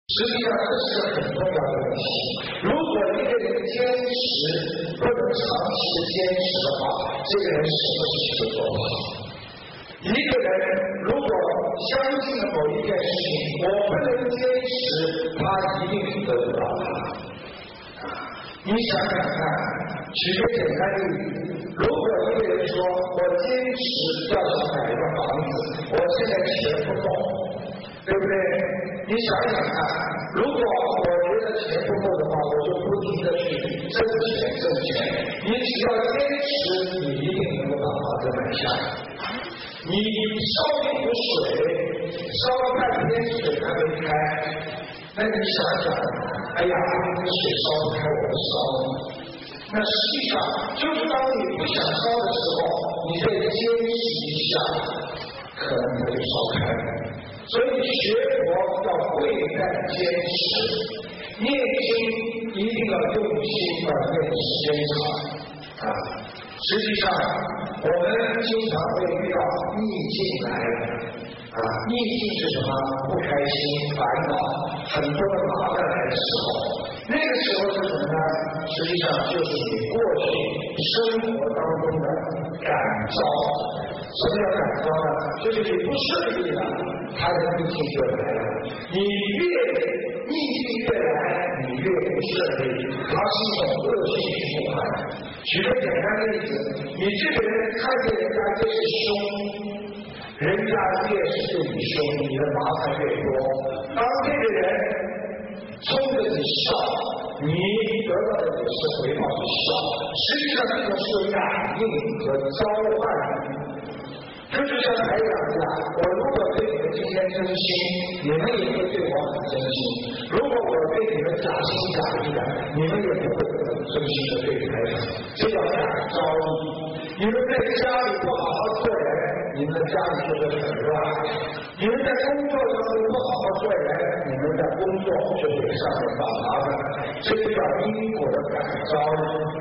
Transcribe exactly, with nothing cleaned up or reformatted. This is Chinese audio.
实际上这是个很重要的问题。如果一个人坚持不能长期的坚持的话，这个人什么事情都做不好。一个人如果相信了某一件事情，我不能坚持，他一定得不到它。你想想看，举个简单例子，如果一个人说我坚持要想买一个房子，我现在钱不够，对不对？你想想看，如果我觉得钱不够的话，我就不停的去挣钱挣钱。你只要坚持，你一定能够把房子买下来。你烧一壶水，烧了半天水还没开，那你想想，哎呀，这个水烧不开，我不烧了。那实际上，就是当你不想烧的时候，你再坚持一下，可能它就烧开了。所以学佛要贵在坚持，念经一定要用心，而念时间长啊。实际上，我们经常会遇到逆境来了啊，逆境是什么？不开心、烦恼，很多的麻烦来的时候，那个时候是什么呢？实际上就是你过去生活当中的感召。什么叫感召呢？就是你不顺利了，它的逆境就来了。你越逆境越来，你越不顺利，它是一种恶性循环。举个简单的例子，你这个人看见人家越是凶，人家越是对你凶，你的麻烦越多。当这个人冲着你笑，你得到的也是回报的笑。实际上这种是感应和召唤。这就像台长一样，我如果对你们今天真心，你们也会对我很真心；如果我对你们假心假意的，你们也不会很真心的对台长。这叫感召力。你们在家里不好好做人，你们的家里就会很乱；你们在工作当中不好好做人，你们的工作就会上面找麻烦。这就叫因果的感召力。